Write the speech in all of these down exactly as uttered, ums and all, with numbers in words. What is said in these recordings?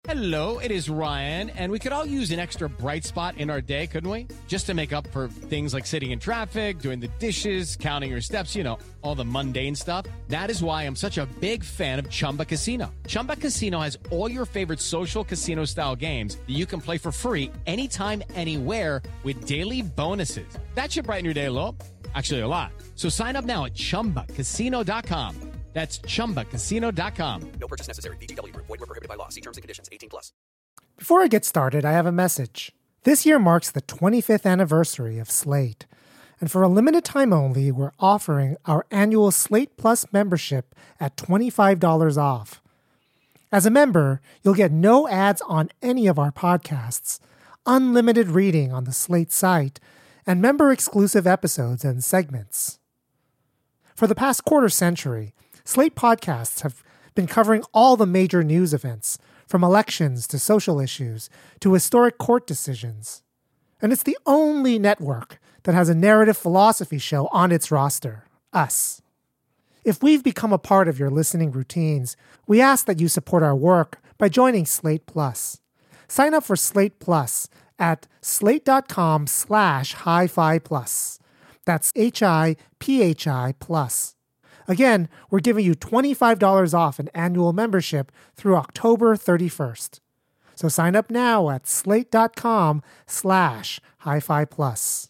Hello, it is Ryan, and we could all use an extra bright spot in our day, couldn't we? Just to make up for things like sitting in traffic, doing the dishes, counting your steps, you know, all the mundane stuff. That is why I'm such a big fan of Chumba Casino. Chumba Casino has all your favorite social casino-style games that you can play for free anytime, anywhere with daily bonuses. That should brighten your day a little. Actually, a lot. So sign up now at chumba casino dot com. That's chumba casino dot com. No purchase necessary. V G W. Void where prohibited by law. See terms and conditions. eighteen plus. Before I get started, I have a message. This year marks the twenty-fifth anniversary of Slate. And for a limited time only, we're offering our annual Slate Plus membership at twenty-five dollars off. As a member, you'll get no ads on any of our podcasts, unlimited reading on the Slate site, and member-exclusive episodes and segments. For the past quarter century, Slate podcasts have been covering all the major news events, from elections to social issues to historic court decisions. And it's the only network that has a narrative philosophy show on its roster, us. If we've become a part of your listening routines, we ask that you support our work by joining Slate Plus. Sign up for Slate Plus at slate.com slash hi-fi plus. That's H-I-P-H-I plus. Again, we're giving you twenty-five dollars off an annual membership through October thirty-first. So sign up now at slate.com slash hi-fi plus.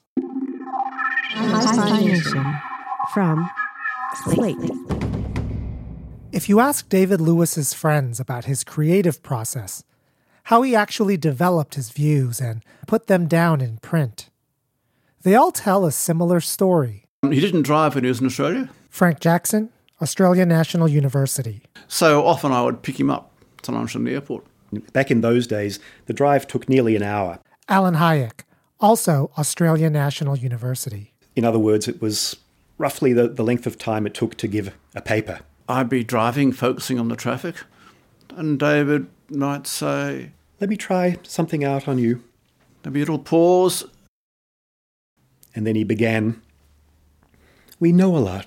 Hi-Fi Nation from Slate. If you ask David Lewis's friends about his creative process, how he actually developed his views and put them down in print, they all tell a similar story. He didn't drive when he was in Australia. Frank Jackson, Australian National University. So often I would pick him up, sometimes from the airport. Back in those days, the drive took nearly an hour. Alan Hayek, also Australian National University. In other words, it was roughly the, the length of time it took to give a paper. I'd be driving, focusing on the traffic, and David might say, "Let me try something out on you." Maybe it'll pause. And then he began, "We know a lot.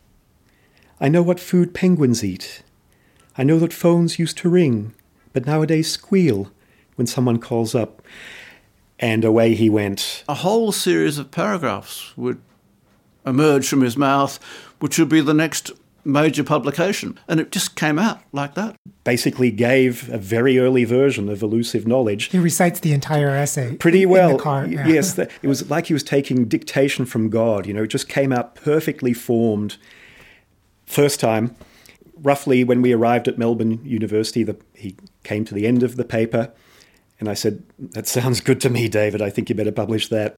I know what food penguins eat. I know that phones used to ring, but nowadays squeal when someone calls up." And away he went. A whole series of paragraphs would emerge from his mouth, which would be the next major publication. And it just came out like that. Basically gave a very early version of elusive knowledge. He recites the entire essay. Pretty well. In the car. Yeah. Yes, it was like he was taking dictation from God. You know, it just came out perfectly formed. First time, roughly when we arrived at Melbourne University, the, he came to the end of the paper, and I said, "That sounds good to me, David. I think you better publish that."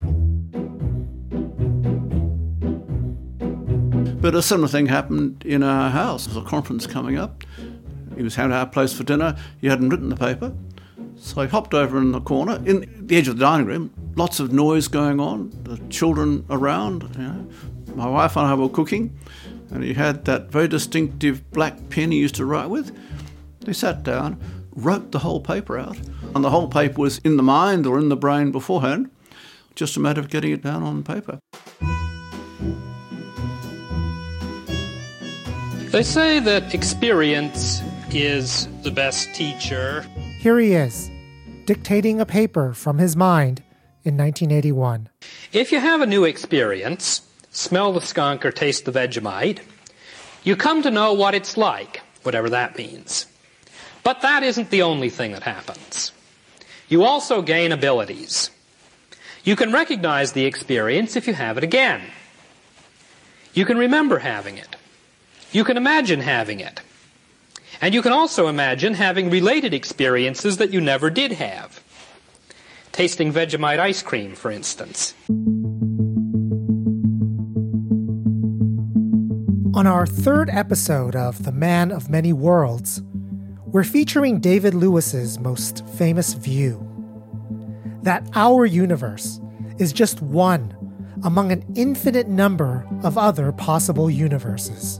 But a similar thing happened in our house. There was a conference coming up. He was having our place for dinner. He hadn't written the paper. So I hopped over in the corner, in the edge of the dining room, lots of noise going on, the children around, you know. My wife and I were cooking, and he had that very distinctive black pen he used to write with. He sat down, wrote the whole paper out, and the whole paper was in the mind or in the brain beforehand, just a matter of getting it down on paper. They say that experience is the best teacher. Here he is, dictating a paper from his mind in nineteen eighty-one. If you have a new experience, smell the skunk or taste the Vegemite, you come to know what it's like, whatever that means. But that isn't the only thing that happens. You also gain abilities. You can recognize the experience if you have it again. You can remember having it. You can imagine having it. And you can also imagine having related experiences that you never did have. Tasting Vegemite ice cream, for instance. On our third episode of The Man of Many Worlds, we're featuring David Lewis's most famous view. That our universe is just one among an infinite number of other possible universes.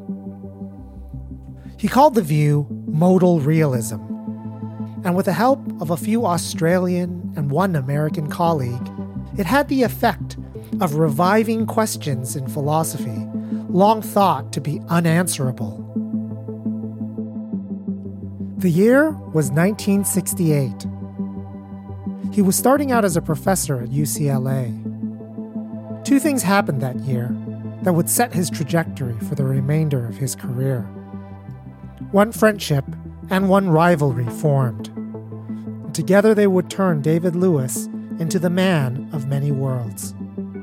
He called the view modal realism, and with the help of a few Australian and one American colleague, it had the effect of reviving questions in philosophy long thought to be unanswerable. The year was nineteen sixty-eight. He was starting out as a professor at U C L A. Two things happened that year that would set his trajectory for the remainder of his career. One friendship and one rivalry formed. And together they would turn David Lewis into the man of many worlds.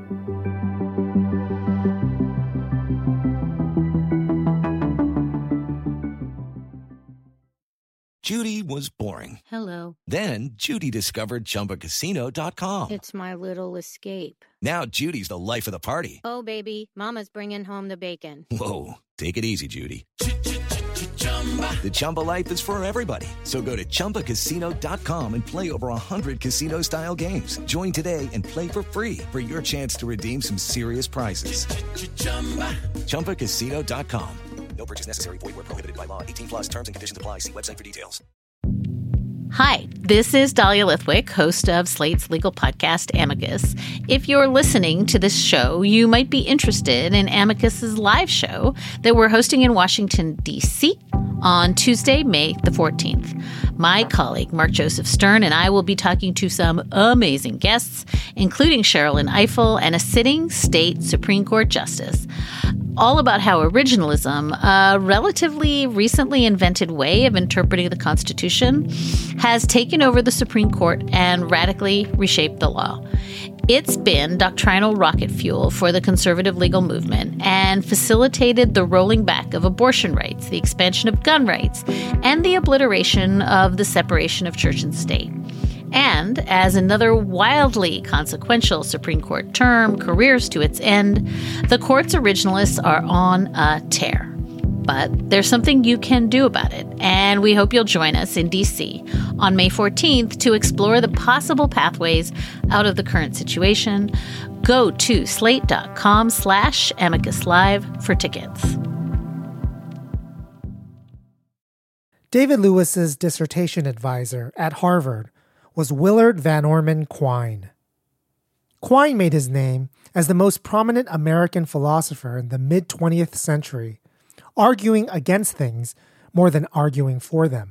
Judy was boring. Hello. Then Judy discovered Chumba Casino dot com. It's my little escape. Now Judy's the life of the party. Oh, baby, mama's bringing home the bacon. Whoa, take it easy, Judy. The Chumba life is for everybody. So go to Chumba Casino dot com and play over one hundred casino-style games. Join today and play for free for your chance to redeem some serious prizes. Chumba Casino dot com. No purchase necessary. Void where prohibited by law. eighteen plus terms and conditions apply. See website for details. Hi, this is Dahlia Lithwick, host of Slate's legal podcast, Amicus. If you're listening to this show, you might be interested in Amicus's live show that we're hosting in Washington, D C on Tuesday, May the fourteenth. My colleague, Mark Joseph Stern, and I will be talking to some amazing guests, including Sherrilyn Ifill and a sitting state Supreme Court justice, all about how originalism, a relatively recently invented way of interpreting the Constitution, has taken over the Supreme Court and radically reshaped the law. It's been doctrinal rocket fuel for the conservative legal movement and facilitated the rolling back of abortion rights, the expansion of gun rights, and the obliteration of the separation of church and state. And as another wildly consequential Supreme Court term careers to its end, the court's originalists are on a tear. But there's something you can do about it, and we hope you'll join us in D C on May fourteenth to explore the possible pathways out of the current situation. Go to slate.com slash amicus live for tickets. David Lewis's dissertation advisor at Harvard was Willard Van Orman Quine. Quine made his name as the most prominent American philosopher in the mid-twentieth century, arguing against things more than arguing for them.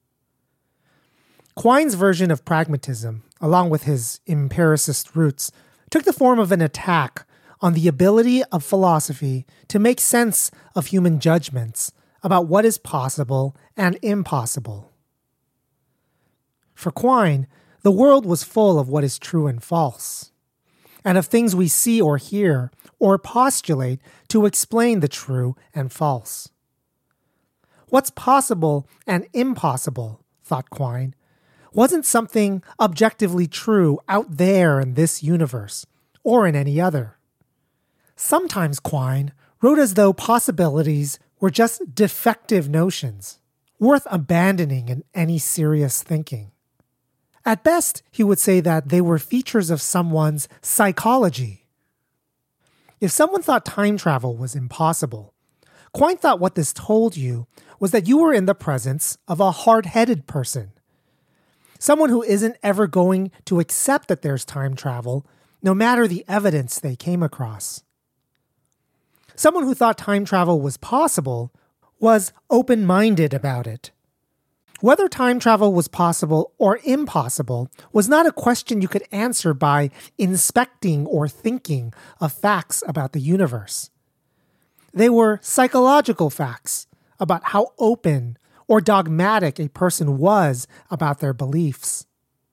Quine's version of pragmatism, along with his empiricist roots, took the form of an attack on the ability of philosophy to make sense of human judgments about what is possible and impossible. For Quine, the world was full of what is true and false, and of things we see or hear or postulate to explain the true and false. What's possible and impossible, thought Quine, wasn't something objectively true out there in this universe or in any other. Sometimes Quine wrote as though possibilities were just defective notions, worth abandoning in any serious thinking. At best, he would say that they were features of someone's psychology. If someone thought time travel was impossible, Quine thought what this told you was that you were in the presence of a hard-headed person, someone who isn't ever going to accept that there's time travel, no matter the evidence they came across. Someone who thought time travel was possible was open-minded about it. Whether time travel was possible or impossible was not a question you could answer by inspecting or thinking of facts about the universe. They were psychological facts about how open or dogmatic a person was about their beliefs.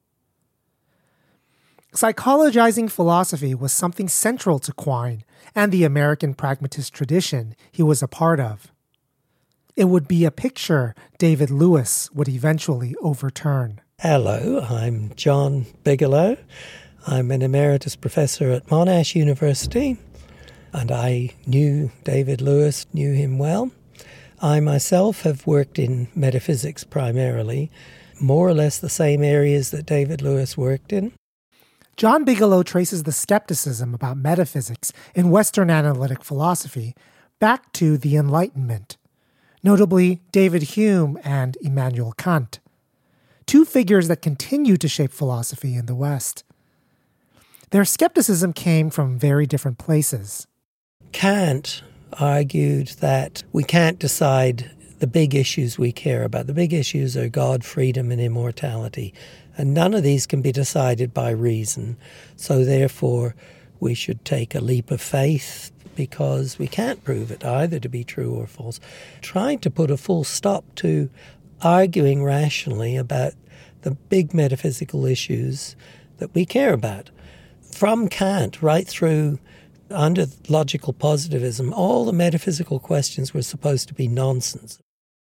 Psychologizing philosophy was something central to Quine and the American pragmatist tradition he was a part of. It would be a picture David Lewis would eventually overturn. Hello, I'm John Bigelow. I'm an emeritus professor at Monash University, and I knew David Lewis, knew him well. I myself have worked in metaphysics primarily, more or less the same areas that David Lewis worked in. John Bigelow traces the skepticism about metaphysics in Western analytic philosophy back to the Enlightenment, notably David Hume and Immanuel Kant, two figures that continue to shape philosophy in the West. Their skepticism came from very different places. Kant argued that we can't decide the big issues we care about. The big issues are God, freedom, and immortality. And none of these can be decided by reason. So therefore, we should take a leap of faith because we can't prove it either to be true or false. Trying to put a full stop to arguing rationally about the big metaphysical issues that we care about. From Kant right through under logical positivism, all the metaphysical questions were supposed to be nonsense.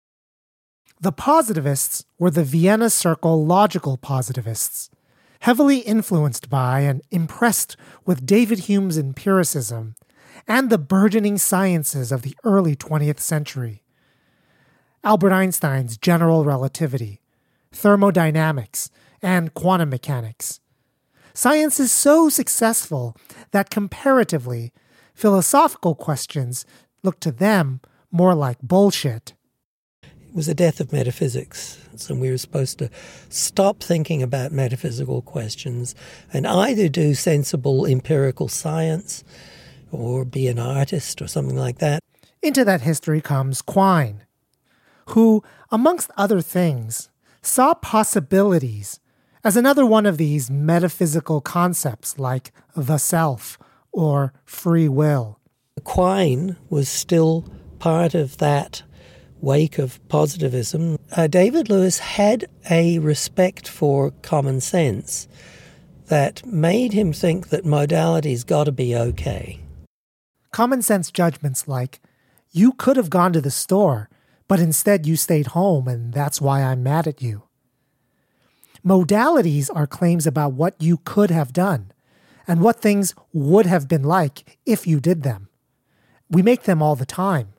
The positivists were the Vienna Circle logical positivists, heavily influenced by and impressed with David Hume's empiricism and the burgeoning sciences of the early twentieth century. Albert Einstein's general relativity, thermodynamics, and quantum mechanics. Science is so successful that comparatively, philosophical questions look to them more like bullshit. It was the death of metaphysics, and we were supposed to stop thinking about metaphysical questions and either do sensible empirical science or be an artist or something like that. Into that history comes Quine, who, amongst other things, saw possibilities as another one of these metaphysical concepts like the self or free will. Quine was still part of that wake of positivism. Uh, David Lewis had a respect for common sense that made him think that modality's got to be okay. Common sense judgments like, you could have gone to the store, but instead you stayed home and that's why I'm mad at you. Modalities are claims about what you could have done and what things would have been like if you did them. We make them all the time.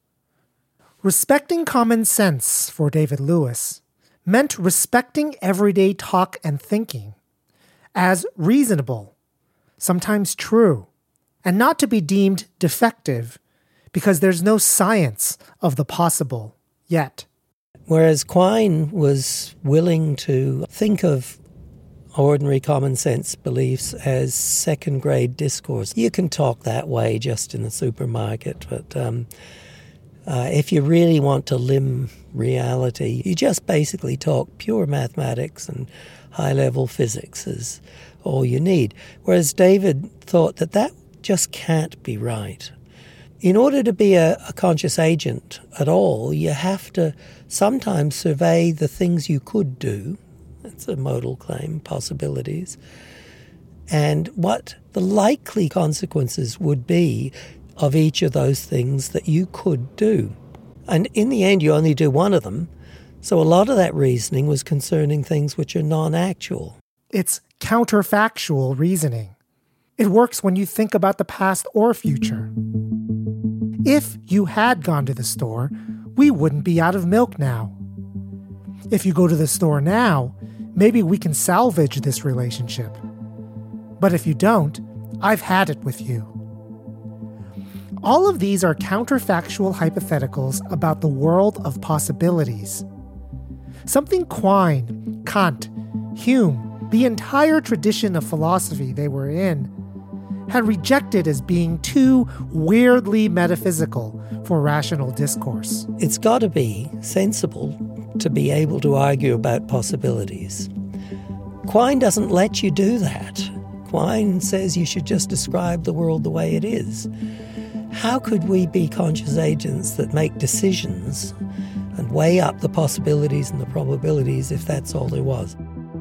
Respecting common sense for David Lewis meant respecting everyday talk and thinking as reasonable, sometimes true, and not to be deemed defective because there's no science of the possible yet. Whereas Quine was willing to think of ordinary common sense beliefs as second-grade discourse. You can talk that way just in the supermarket, but um, uh, if you really want to limb reality, you just basically talk pure mathematics and high-level physics is all you need. Whereas David thought that that just can't be right. In order to be a, a conscious agent at all, you have to sometimes survey the things you could do. That's a modal claim, possibilities. And what the likely consequences would be of each of those things that you could do. And in the end, you only do one of them. So a lot of that reasoning was concerning things which are non-actual. It's counterfactual reasoning. It works when you think about the past or future. If you had gone to the store, we wouldn't be out of milk now. If you go to the store now, maybe we can salvage this relationship. But if you don't, I've had it with you. All of these are counterfactual hypotheticals about the world of possibilities. Something Quine, Kant, Hume, the entire tradition of philosophy they were in, had rejected as being too weirdly metaphysical for rational discourse. It's got to be sensible to be able to argue about possibilities. Quine doesn't let you do that. Quine says you should just describe the world the way it is. How could we be conscious agents that make decisions and weigh up the possibilities and the probabilities if that's all there was?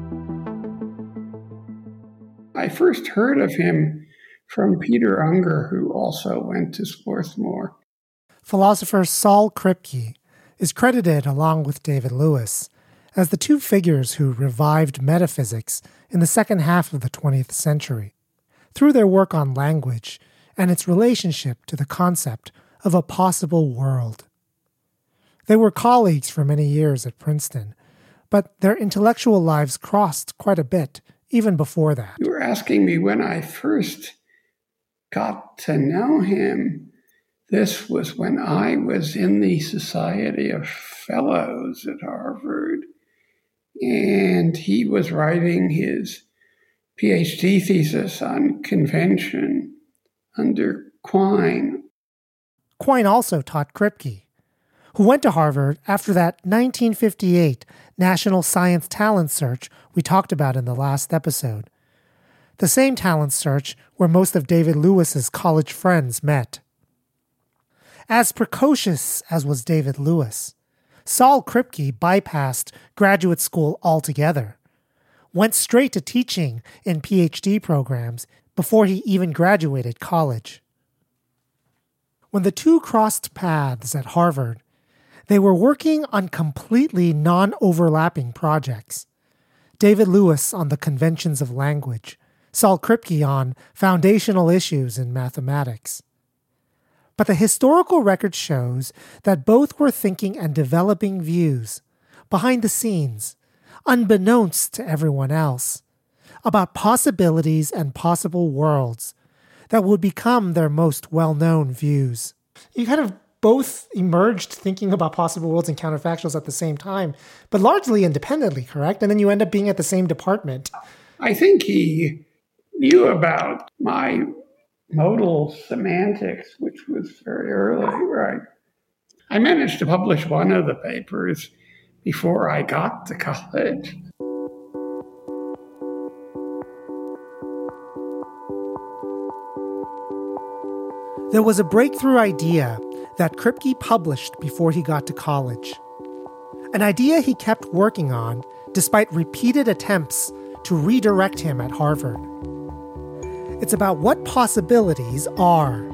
I first heard of him from Peter Unger, who also went to Swarthmore. Philosopher Saul Kripke is credited, along with David Lewis, as the two figures who revived metaphysics in the second half of the twentieth century, through their work on language and its relationship to the concept of a possible world. They were colleagues for many years at Princeton, but their intellectual lives crossed quite a bit, even before that. You were asking me when I first got to know him. This was when I was in the Society of Fellows at Harvard, and he was writing his PhD thesis on convention under Quine. Quine also taught Kripke, who went to Harvard after that nineteen fifty-eight National Science Talent Search we talked about in the last episode. The same talent search where most of David Lewis's college friends met. As precocious as was David Lewis, Saul Kripke bypassed graduate school altogether, went straight to teaching in P H D programs before he even graduated college. When the two crossed paths at Harvard, they were working on completely non-overlapping projects. David Lewis on the conventions of language, Saul Kripke on foundational issues in mathematics. But the historical record shows that both were thinking and developing views, behind the scenes, unbeknownst to everyone else, about possibilities and possible worlds that would become their most well-known views. You kind of both emerged thinking about possible worlds and counterfactuals at the same time, but largely independently, correct? And then you end up being at the same department. I think he knew about my modal semantics, which was very early, right? I managed to publish one of the papers before I got to college. There was a breakthrough idea that Kripke published before he got to college. An idea he kept working on despite repeated attempts to redirect him at Harvard. It's about what possibilities are.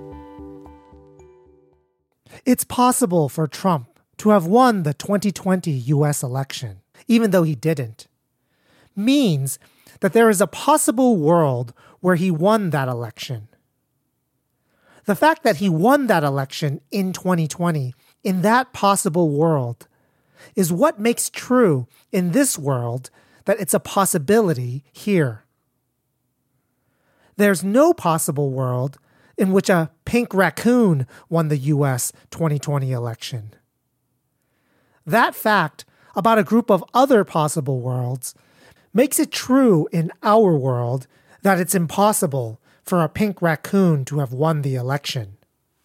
It's possible for Trump to have won the twenty twenty U S election, even though he didn't. Means that there is a possible world where he won that election. The fact that he won that election in twenty twenty, in that possible world, is what makes true in this world that it's a possibility here. There's no possible world in which a pink raccoon won the U S twenty twenty election. That fact about a group of other possible worlds makes it true in our world that it's impossible for a pink raccoon to have won the election.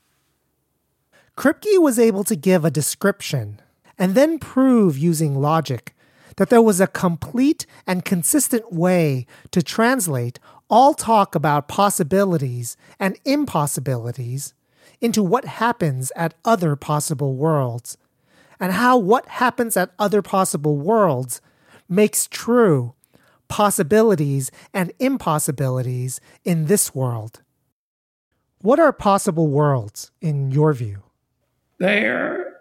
Kripke was able to give a description and then prove using logic that there was a complete and consistent way to translate all talk about possibilities and impossibilities into what happens at other possible worlds, and how what happens at other possible worlds makes true possibilities and impossibilities in this world. What are possible worlds in your view? They are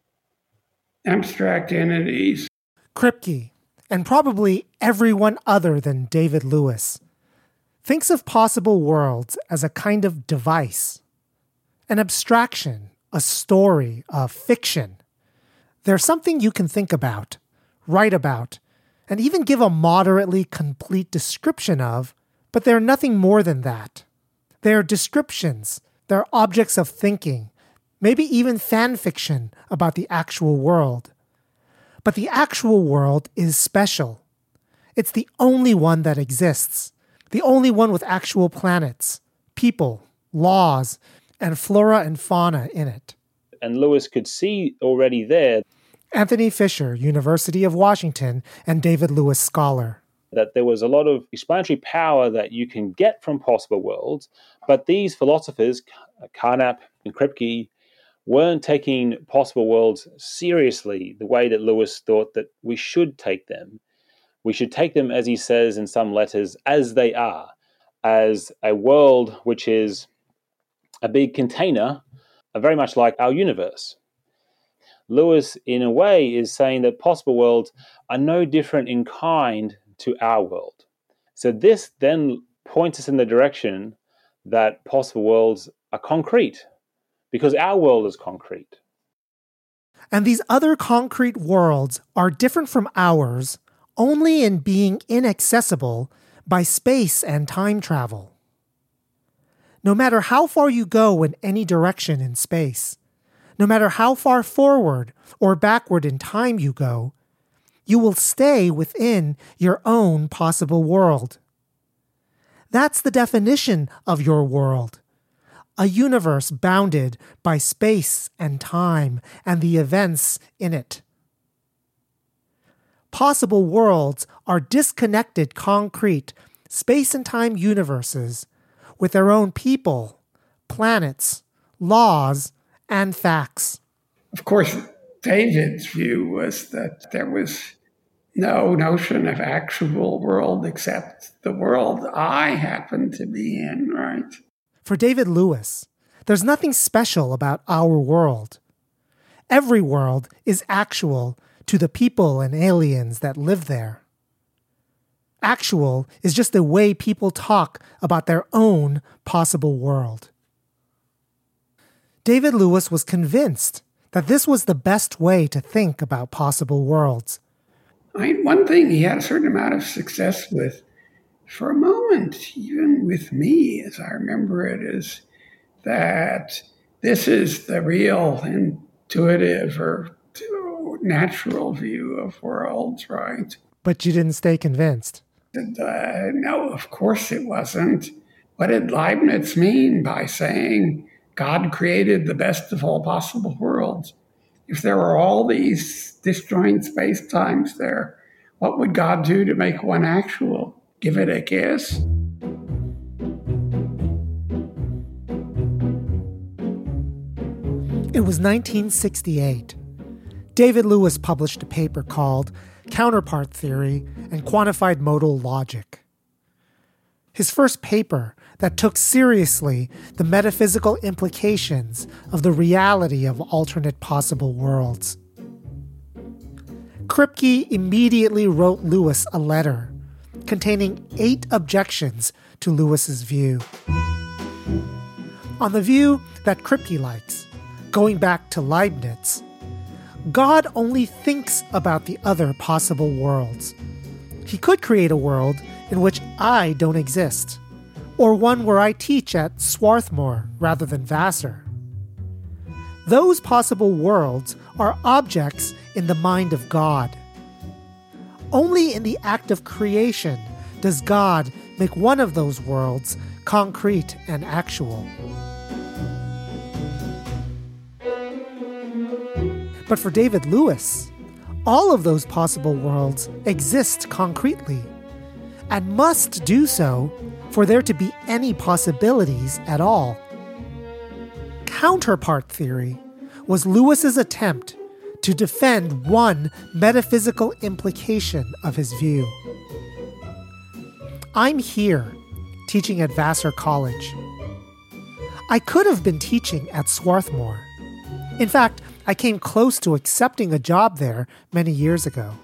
abstract entities. Kripke, and probably everyone other than David Lewis, thinks of possible worlds as a kind of device, an abstraction, a story, a fiction. They're something you can think about, write about, and even give a moderately complete description of, but they're nothing more than that. They're descriptions, they're objects of thinking, maybe even fan fiction about the actual world. But the actual world is special. It's the only one that exists, the only one with actual planets, people, laws, and flora and fauna in it. And Lewis could see already there. Anthony Fisher, University of Washington, and David Lewis scholar. That there was a lot of explanatory power that you can get from possible worlds, but these philosophers, Carnap and Kripke, weren't taking possible worlds seriously the way that Lewis thought that we should take them. We should take them, as he says in some letters, as they are, as a world which is a big container, very much like our universe. Lewis, in a way, is saying that possible worlds are no different in kind to our world. So this then points us in the direction that possible worlds are concrete, because our world is concrete. And these other concrete worlds are different from ours only in being inaccessible by space and time travel. No matter how far you go in any direction in space, no matter how far forward or backward in time you go, you will stay within your own possible world. That's the definition of your world, a universe bounded by space and time and the events in it. Possible worlds are disconnected, concrete, space and time universes with their own people, planets, laws, and facts. Of course, David's view was that there was no notion of actual world except the world I happen to be in, right? For David Lewis, there's nothing special about our world. Every world is actual to the people and aliens that live there. Actual is just the way people talk about their own possible world. David Lewis was convinced that this was the best way to think about possible worlds. I mean, one thing he had a certain amount of success with, for a moment, even with me, as I remember it, is that this is the real intuitive or natural view of worlds, right? But you didn't stay convinced. And, uh, no, of course it wasn't. What did Leibniz mean by saying God created the best of all possible worlds? If there were all these disjoint space-times there, what would God do to make one actual? Give it a kiss? It was nineteen sixty-eight. David Lewis published a paper called Counterpart Theory and Quantified Modal Logic. His first paper that took seriously the metaphysical implications of the reality of alternate possible worlds. Kripke immediately wrote Lewis a letter containing eight objections to Lewis's view. On the view that Kripke likes, going back to Leibniz, God only thinks about the other possible worlds. He could create a world in which I don't exist, or one where I teach at Swarthmore rather than Vassar. Those possible worlds are objects in the mind of God. Only in the act of creation does God make one of those worlds concrete and actual. But for David Lewis, all of those possible worlds exist concretely, and must do so for there to be any possibilities at all. Counterpart theory was Lewis's attempt to defend one metaphysical implication of his view. I'm here, teaching at Vassar College. I could have been teaching at Swarthmore. In fact, I came close to accepting a job there many years ago.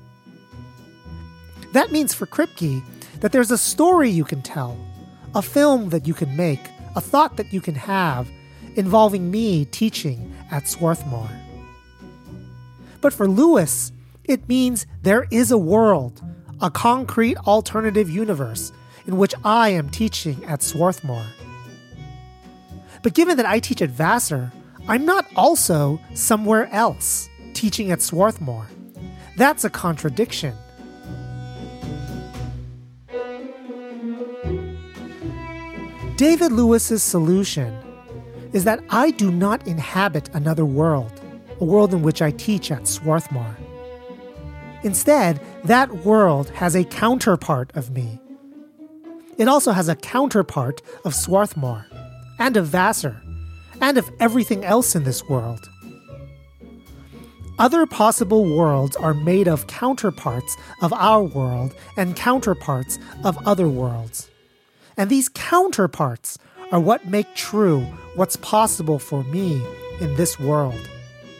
That means for Kripke that there's a story you can tell, a film that you can make, a thought that you can have involving me teaching at Swarthmore. But for Lewis, it means there is a world, a concrete alternative universe in which I am teaching at Swarthmore. But given that I teach at Vassar, I'm not also somewhere else teaching at Swarthmore. That's a contradiction. David Lewis's solution is that I do not inhabit another world, a world in which I teach at Swarthmore. Instead, that world has a counterpart of me. It also has a counterpart of Swarthmore, and of Vassar, and of everything else in this world. Other possible worlds are made of counterparts of our world and counterparts of other worlds. And these counterparts are what make true what's possible for me in this world.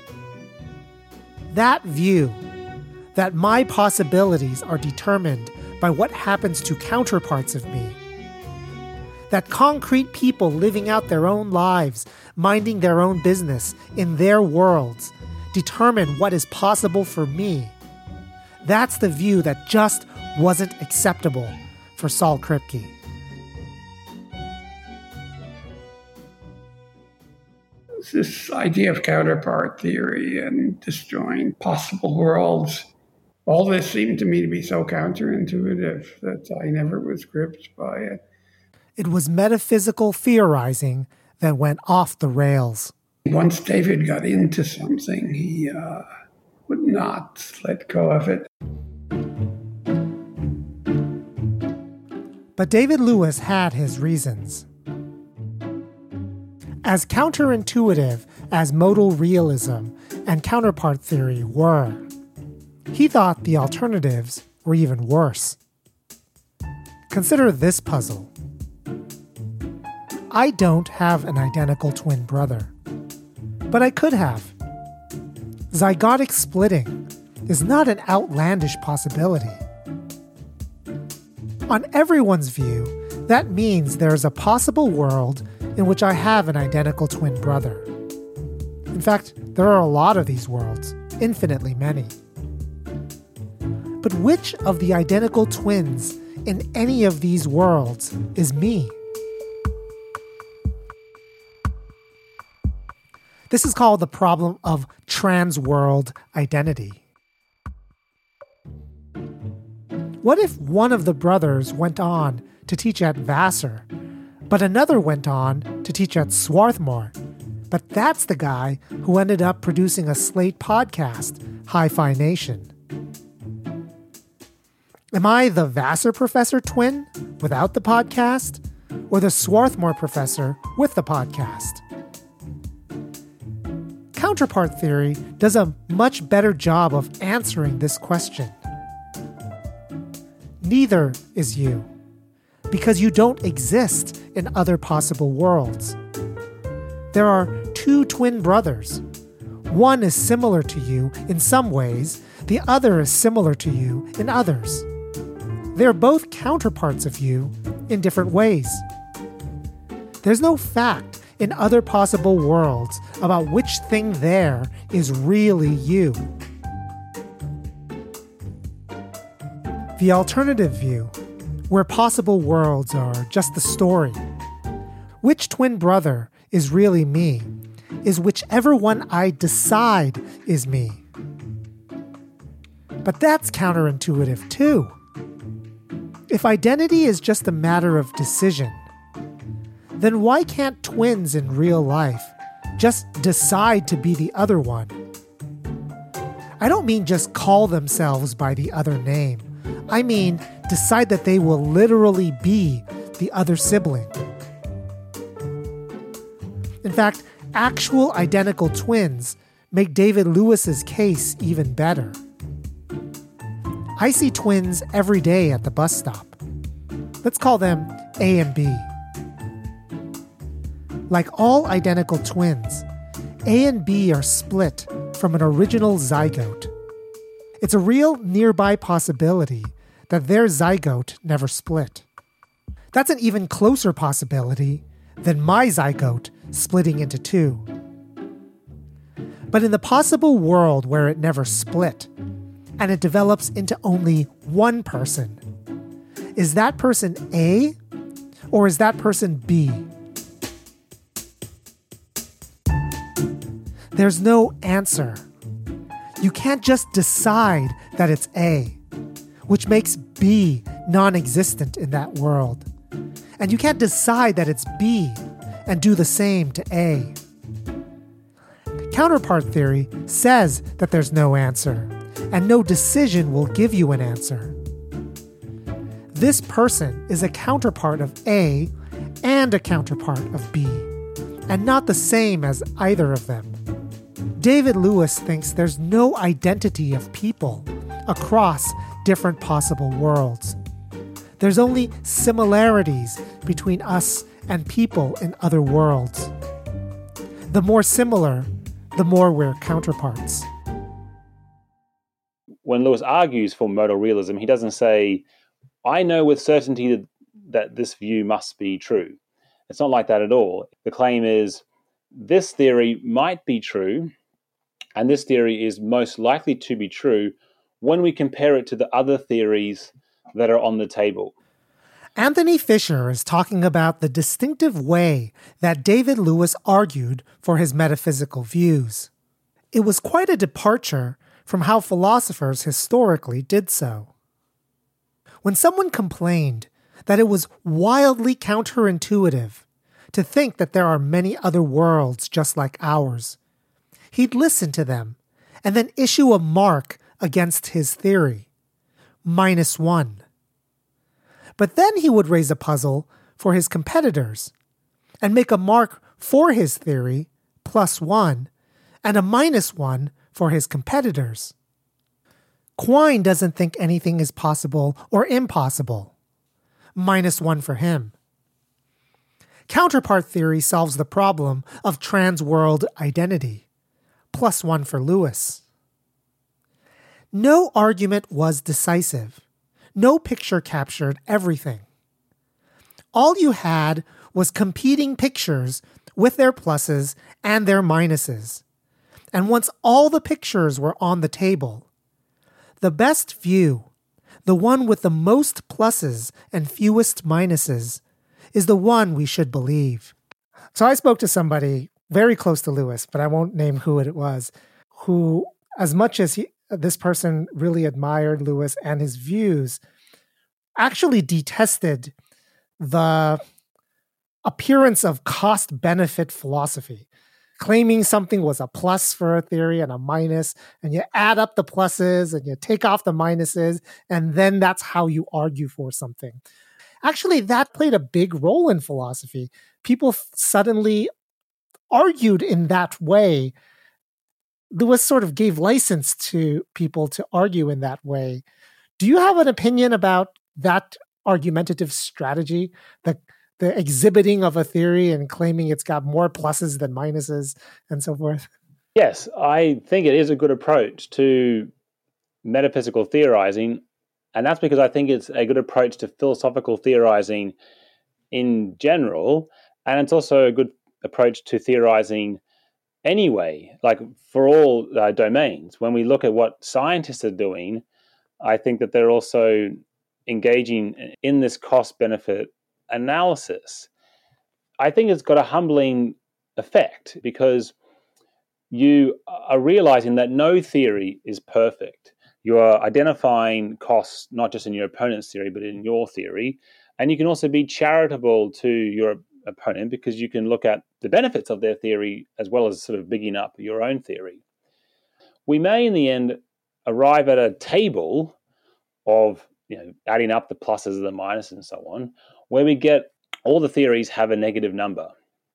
That view, that my possibilities are determined by what happens to counterparts of me, that concrete people living out their own lives, minding their own business in their worlds, determine what is possible for me. That's the view that just wasn't acceptable for Saul Kripke. This idea of counterpart theory and disjoint possible worlds, all this seemed to me to be so counterintuitive that I never was gripped by it. It was metaphysical theorizing then went off the rails. Once David got into something, he uh, would not let go of it. But David Lewis had his reasons. As counterintuitive as modal realism and counterpart theory were, he thought the alternatives were even worse. Consider this puzzle. I don't have an identical twin brother, but I could have. Zygotic splitting is not an outlandish possibility. On everyone's view, that means there is a possible world in which I have an identical twin brother. In fact, there are a lot of these worlds, infinitely many. But which of the identical twins in any of these worlds is me? This is called the problem of trans-world identity. What if one of the brothers went on to teach at Vassar, but another went on to teach at Swarthmore? But that's the guy who ended up producing a Slate podcast, Hi-Fi Nation. Am I the Vassar professor twin without the podcast, or the Swarthmore professor with the podcast? Counterpart theory does a much better job of answering this question. Neither is you, because you don't exist in other possible worlds. There are two twin brothers. One is similar to you in some ways, the other is similar to you in others. They're both counterparts of you in different ways. There's no fact in other possible worlds about which thing there is really you. The alternative view, where possible worlds are just the story, which twin brother is really me, is whichever one I decide is me. But that's counterintuitive too. If identity is just a matter of decision, then why can't twins in real life just decide to be the other one? I don't mean just call themselves by the other name. I mean decide that they will literally be the other sibling. In fact, actual identical twins make David Lewis's case even better. I see twins every day at the bus stop. Let's call them A and B. Like all identical twins, A and B are split from an original zygote. It's a real nearby possibility that their zygote never split. That's an even closer possibility than my zygote splitting into two. But in the possible world where it never split, and it develops into only one person, is that person A or is that person B? There's no answer. You can't just decide that it's A, which makes B non-existent in that world. And you can't decide that it's B and do the same to A. Counterpart theory says that there's no answer, and no decision will give you an answer. This person is a counterpart of A and a counterpart of B, and not the same as either of them. David Lewis thinks there's no identity of people across different possible worlds. There's only similarities between us and people in other worlds. The more similar, the more we're counterparts. When Lewis argues for modal realism, he doesn't say, I know with certainty that, that this view must be true. It's not like that at all. The claim is, this theory might be true, and this theory is most likely to be true when we compare it to the other theories that are on the table. Anthony Fisher is talking about the distinctive way that David Lewis argued for his metaphysical views. It was quite a departure from how philosophers historically did so. When someone complained that it was wildly counterintuitive to think that there are many other worlds just like ours. He'd listen to them and then issue a mark against his theory, minus one. But then he would raise a puzzle for his competitors and make a mark for his theory, plus one, and a minus one for his competitors. Quine doesn't think anything is possible or impossible. Minus one for him. Counterpart theory solves the problem of trans-world identity. Plus one for Lewis. No argument was decisive. No picture captured everything. All you had was competing pictures with their pluses and their minuses. And once all the pictures were on the table, the best view, the one with the most pluses and fewest minuses, is the one we should believe. So I spoke to somebody very close to Lewis, but I won't name who it was, who, as much as he, this person really admired Lewis and his views, actually detested the appearance of cost-benefit philosophy, claiming something was a plus for a theory and a minus, and you add up the pluses and you take off the minuses, and then that's how you argue for something. Actually, that played a big role in philosophy. People suddenly argued in that way. Lewis sort of gave license to people to argue in that way. Do you have an opinion about that argumentative strategy, the the exhibiting of a theory and claiming it's got more pluses than minuses and so forth? Yes, I think it is a good approach to metaphysical theorizing, and that's because I think it's a good approach to philosophical theorizing in general, and it's also a good approach to theorizing anyway, like for all uh, domains. When we look at what scientists are doing, I think that they're also engaging in this cost-benefit analysis. I think it's got a humbling effect because you are realizing that no theory is perfect. You are identifying costs not just in your opponent's theory, but in your theory. And you can also be charitable to your opponent because you can look at the benefits of their theory as well as sort of bigging up your own theory. We may in the end arrive at a table of, you know, adding up the pluses and the minuses and so on, where we get all the theories have a negative number.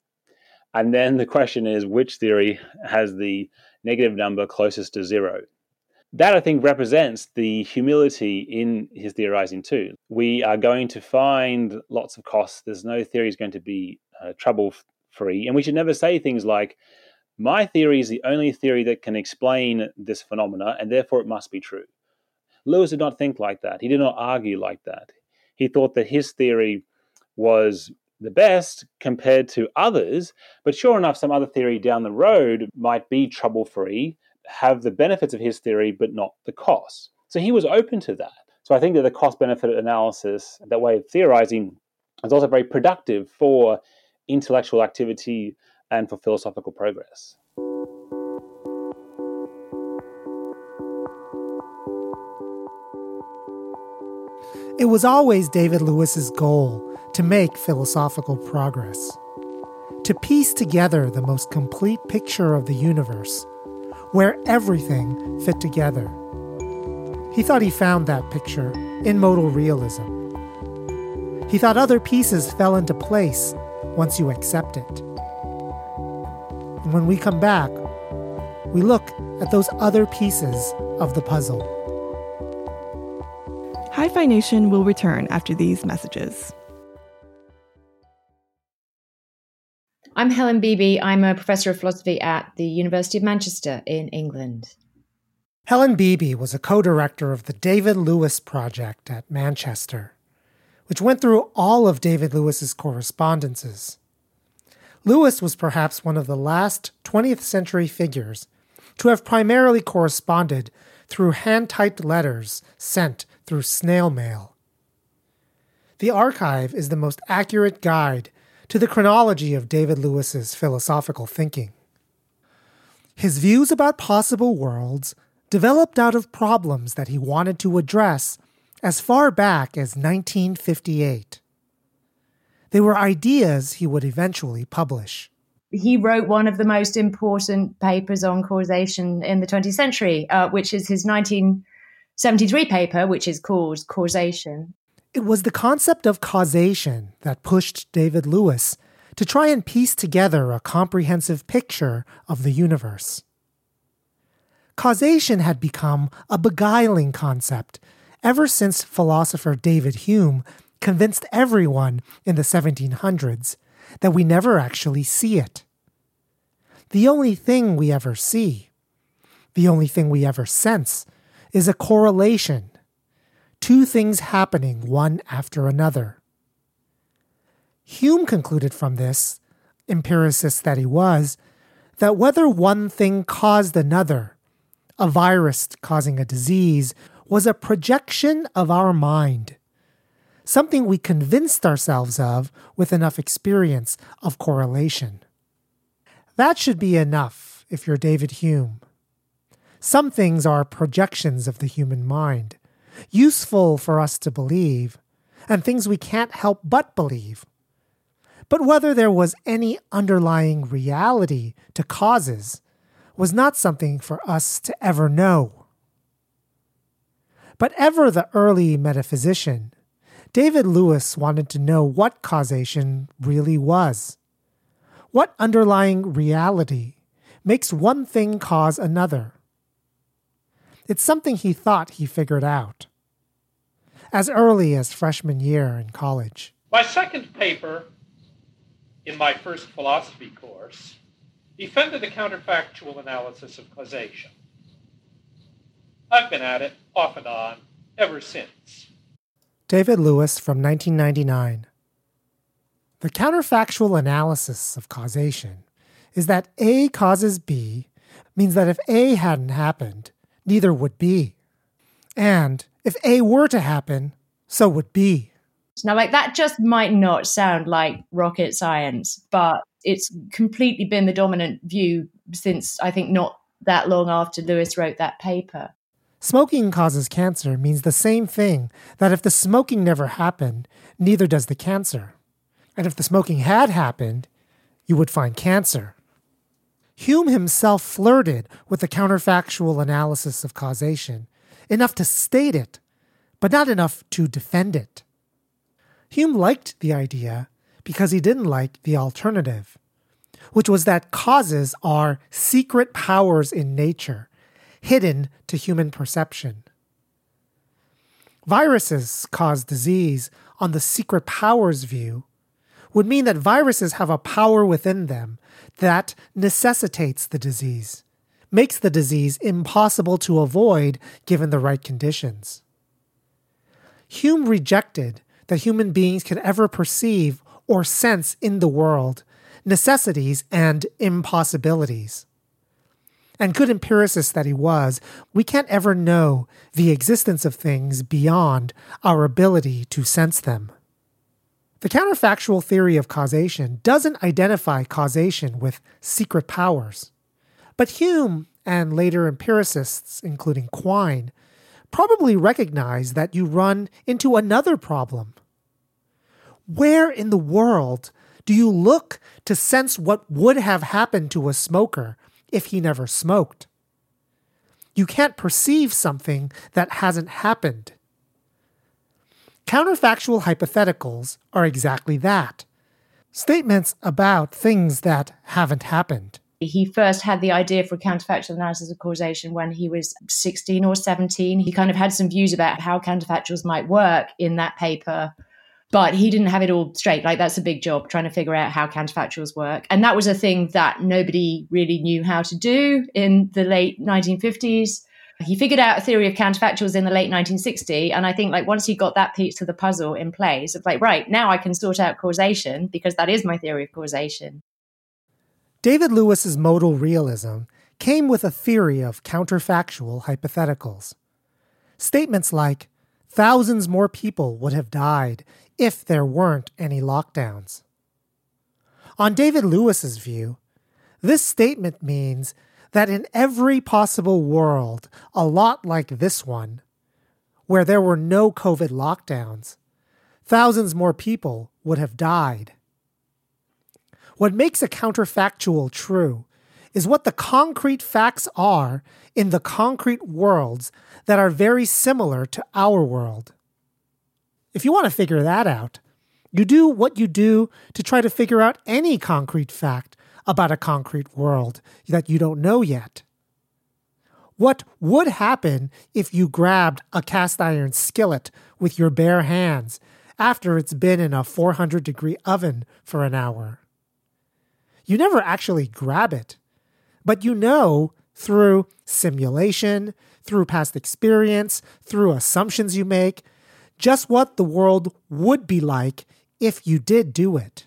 And then the question is, which theory has the negative number closest to zero? That, I think, represents the humility in his theorizing too. We are going to find lots of costs. There's no theory is going to be uh, trouble-free. And we should never say things like, my theory is the only theory that can explain this phenomena, and therefore it must be true. Lewis did not think like that. He did not argue like that. He thought that his theory was the best compared to others, but sure enough, some other theory down the road might be trouble-free, have the benefits of his theory, but not the costs. So he was open to that. So I think that the cost-benefit analysis, that way of theorizing, is also very productive for intellectual activity and for philosophical progress. It was always David Lewis's goal to make philosophical progress, to piece together the most complete picture of the universe, where everything fit together. He thought he found that picture in modal realism. He thought other pieces fell into place once you accept it. And when we come back, we look at those other pieces of the puzzle. Hi-Fi Nation will return after these messages. I'm Helen Beebe. I'm a professor of philosophy at the University of Manchester in England. Helen Beebe was a co-director of the David Lewis Project at Manchester, which went through all of David Lewis's correspondences. Lewis was perhaps one of the last twentieth century figures to have primarily corresponded through hand-typed letters sent through snail mail. The archive is the most accurate guide to the chronology of David Lewis's philosophical thinking. His views about possible worlds developed out of problems that he wanted to address as far back as nineteen fifty-eight. They were ideas he would eventually publish. He wrote one of the most important papers on causation in the twentieth century, uh, which is his nineteen seventy-three paper, which is called Causation. It was the concept of causation that pushed David Lewis to try and piece together a comprehensive picture of the universe. Causation had become a beguiling concept ever since philosopher David Hume convinced everyone in the seventeen hundreds that we never actually see it. The only thing we ever see, the only thing we ever sense, is a correlation. Two things happening one after another. Hume concluded from this, empiricist that he was, that whether one thing caused another, a virus causing a disease, was a projection of our mind, something we convinced ourselves of with enough experience of correlation. That should be enough if you're David Hume. Some things are projections of the human mind, useful for us to believe, and things we can't help but believe. But whether there was any underlying reality to causes was not something for us to ever know. But ever the early metaphysician, David Lewis wanted to know what causation really was. What underlying reality makes one thing cause another? It's something he thought he figured out as early as freshman year in college. My second paper in my first philosophy course defended the counterfactual analysis of causation. I've been at it off and on ever since. David Lewis from nineteen ninety-nine. The counterfactual analysis of causation is that A causes B means that if A hadn't happened, neither would B. And if A were to happen, so would B. Now, like, that just might not sound like rocket science, but it's completely been the dominant view since, I think, not that long after Lewis wrote that paper. Smoking causes cancer means the same thing, that if the smoking never happened, neither does the cancer. And if the smoking had happened, you would find cancer. Hume himself flirted with the counterfactual analysis of causation, enough to state it, but not enough to defend it. Hume liked the idea because he didn't like the alternative, which was that causes are secret powers in nature, hidden to human perception. Viruses cause disease on the secret powers view would mean that viruses have a power within them that necessitates the disease, makes the disease impossible to avoid given the right conditions. Hume rejected that human beings could ever perceive or sense in the world necessities and impossibilities. And good empiricist that he was, we can't ever know the existence of things beyond our ability to sense them. The counterfactual theory of causation doesn't identify causation with secret powers. But Hume and later empiricists, including Quine, probably recognize that you run into another problem. Where in the world do you look to sense what would have happened to a smoker if he never smoked? You can't perceive something that hasn't happened. Counterfactual hypotheticals are exactly that. Statements about things that haven't happened. He first had the idea for counterfactual analysis of causation when he was sixteen or seventeen. He kind of had some views about how counterfactuals might work in that paper, but he didn't have it all straight. Like, that's a big job, trying to figure out how counterfactuals work. And that was a thing that nobody really knew how to do in the late nineteen fifties. He figured out a theory of counterfactuals in the late nineteen sixties. And I think, like, once he got that piece of the puzzle in place, it's like, right, now I can sort out causation because that is my theory of causation. David Lewis's modal realism came with a theory of counterfactual hypotheticals. Statements like, thousands more people would have died if there weren't any lockdowns. On David Lewis's view, this statement means that in every possible world, a lot like this one, where there were no COVID lockdowns, thousands more people would have died. What makes a counterfactual true is what the concrete facts are in the concrete worlds that are very similar to our world. If you want to figure that out, you do what you do to try to figure out any concrete fact about a concrete world that you don't know yet. What would happen if you grabbed a cast iron skillet with your bare hands after it's been in a four hundred degree oven for an hour? You never actually grab it, but you know through simulation, through past experience, through assumptions you make, just what the world would be like if you did do it.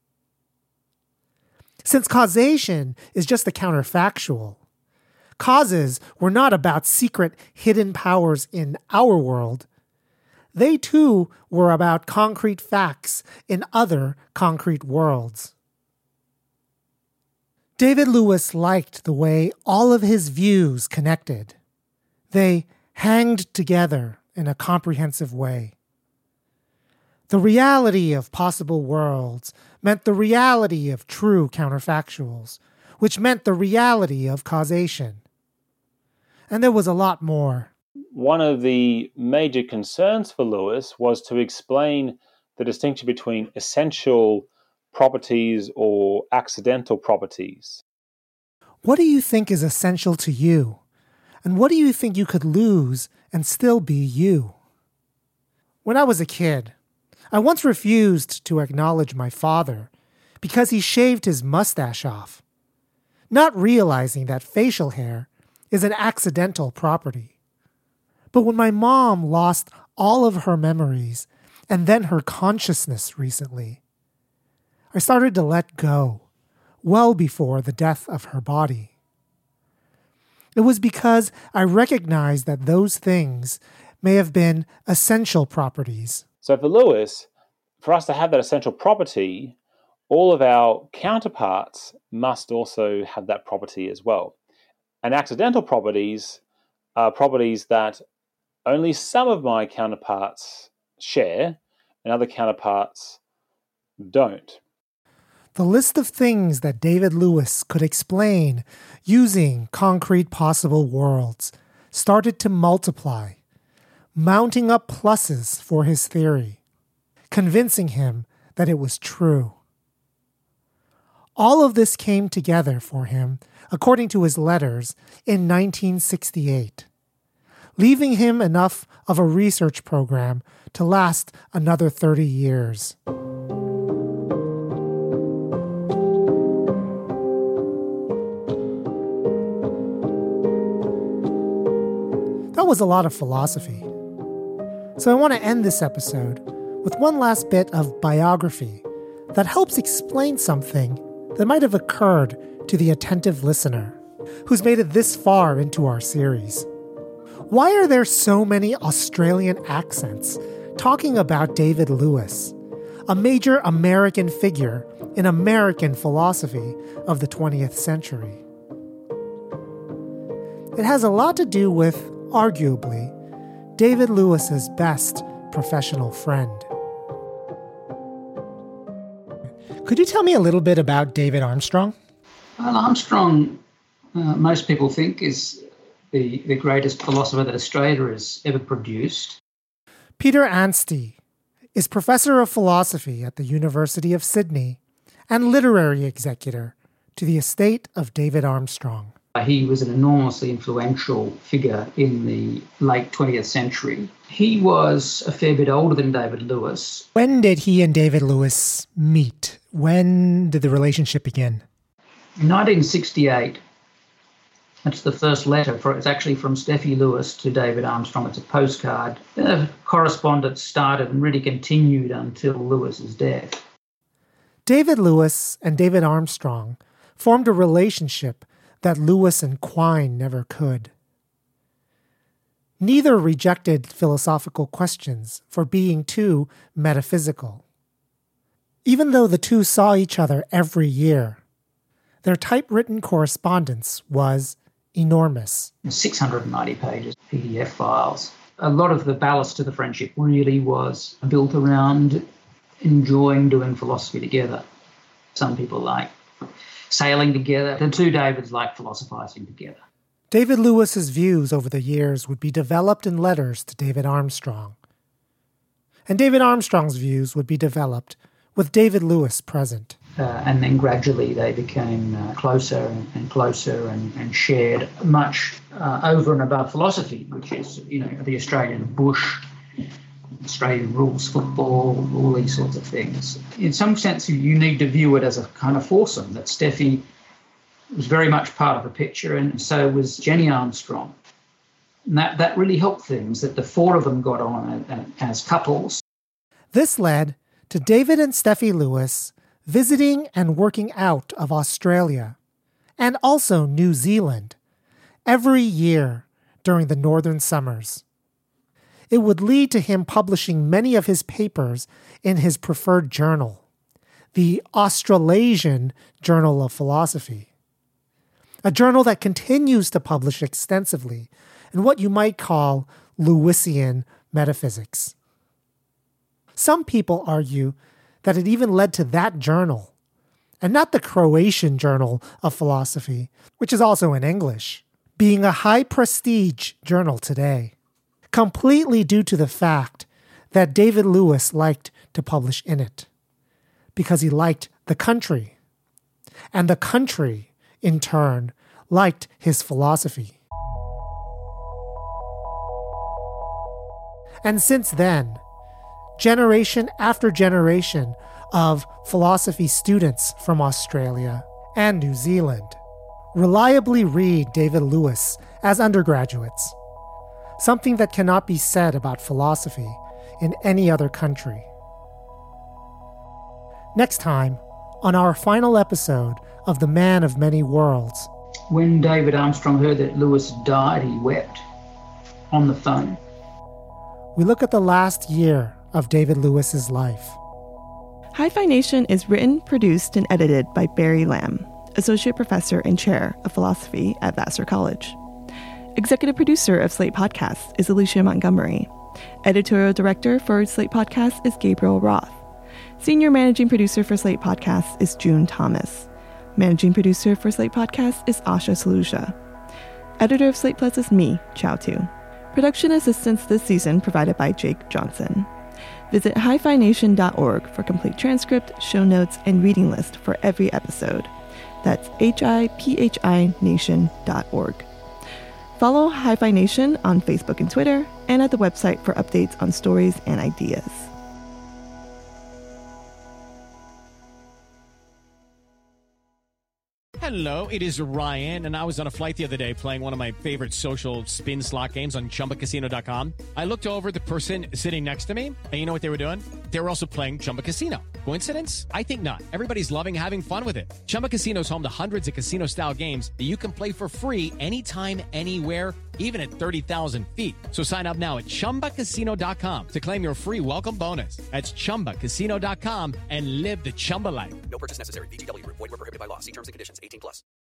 Since causation is just the counterfactual, causes were not about secret hidden powers in our world. They too were about concrete facts in other concrete worlds. David Lewis liked the way all of his views connected. They hanged together in a comprehensive way. The reality of possible worlds meant the reality of true counterfactuals, which meant the reality of causation. And there was a lot more. One of the major concerns for Lewis was to explain the distinction between essential properties or accidental properties. What do you think is essential to you? And what do you think you could lose and still be you? When I was a kid, I once refused to acknowledge my father because he shaved his mustache off, not realizing that facial hair is an accidental property. But when my mom lost all of her memories and then her consciousness recently, I started to let go well before the death of her body. It was because I recognized that those things may have been essential properties. So for Lewis, for us to have that essential property, all of our counterparts must also have that property as well. And accidental properties are properties that only some of my counterparts share and other counterparts don't. The list of things that David Lewis could explain using concrete possible worlds started to multiply, mounting up pluses for his theory, convincing him that it was true. All of this came together for him, according to his letters, in nineteen sixty-eight, leaving him enough of a research program to last another thirty years. That was a lot of philosophy. So I want to end this episode with one last bit of biography that helps explain something that might have occurred to the attentive listener who's made it this far into our series. Why are there so many Australian accents talking about David Lewis, a major American figure in American philosophy of the twentieth century? It has a lot to do with, arguably, David Lewis's best professional friend. Could you tell me a little bit about David Armstrong? Well, Armstrong, uh, most people think, is the, the greatest philosopher that Australia has ever produced. Peter Anstey is professor of philosophy at the University of Sydney and literary executor to the estate of David Armstrong. He was an enormously influential figure in the late twentieth century. He was a fair bit older than David Lewis. When did he and David Lewis meet? When did the relationship begin? In nineteen sixty-eight, that's the first letter. For, it's actually from Steffi Lewis to David Armstrong. It's a postcard. The correspondence started and really continued until Lewis's death. David Lewis and David Armstrong formed a relationship that Lewis and Quine never could. Neither rejected philosophical questions for being too metaphysical. Even though the two saw each other every year, their typewritten correspondence was enormous. six hundred ninety pages, P D F files. a lot of the ballast to the friendship really was built around enjoying doing philosophy together. Some people like sailing together. The two Davids like philosophizing together. David Lewis's views over the years would be developed in letters to David Armstrong. And David Armstrong's views would be developed with David Lewis present. Uh, and then gradually they became uh, closer and, and closer and, and shared much uh, over and above philosophy, which is, you know, the Australian bush, Australian rules football, all these sorts of things. In some sense, you need to view it as a kind of foursome, that Steffi was very much part of the picture, and so was Jenny Armstrong. And that, that really helped things, that the four of them got on as couples. This led to David and Steffi Lewis visiting and working out of Australia, and also New Zealand, every year during the northern summers. It would lead to him publishing many of his papers in his preferred journal, the Australasian Journal of Philosophy, a journal that continues to publish extensively in what you might call Lewisian metaphysics. Some people argue that it even led to that journal, and not the Croatian Journal of Philosophy, which is also in English, being a high-prestige journal today, completely due to the fact that David Lewis liked to publish in it, because he liked the country, and the country, in turn, liked his philosophy. And since then, generation after generation of philosophy students from Australia and New Zealand reliably read David Lewis as undergraduates, something that cannot be said about philosophy in any other country. Next time, on our final episode of The Man of Many Worlds. When David Armstrong heard that Lewis died, he wept on the phone. We look at the last year of David Lewis's life. Hi-Fi Nation is written, produced, and edited by Barry Lamb, Associate Professor and Chair of Philosophy at Vassar College. Executive Producer of Slate Podcasts is Alicia Montgomery. Editorial Director for Slate Podcasts is Gabriel Roth. Senior Managing Producer for Slate Podcasts is June Thomas. Managing Producer for Slate Podcasts is Asha Saluja. Editor of Slate Plus is me, Chao Tu. Production assistance this season provided by Jake Johnson. Visit hi fi nation dot org for complete transcript, show notes, and reading list for every episode. That's H I P H I nation dot org. Follow Hi-Fi Nation on Facebook and Twitter, and at the website for updates on stories and ideas. Hello, it is Ryan, and I was on a flight the other day playing one of my favorite social spin slot games on chumba casino dot com. I looked over at the person sitting next to me, and you know what they were doing? They were also playing Chumba Casino. Coincidence? I think not. Everybody's loving having fun with it. Chumba Casino is home to hundreds of casino-style games that you can play for free anytime, anywhere, even at thirty thousand feet. So sign up now at chumba casino dot com to claim your free welcome bonus. That's chumba casino dot com and live the Chumba life. No purchase necessary. V G W. Void where prohibited by law. See terms and conditions. eighteen plus.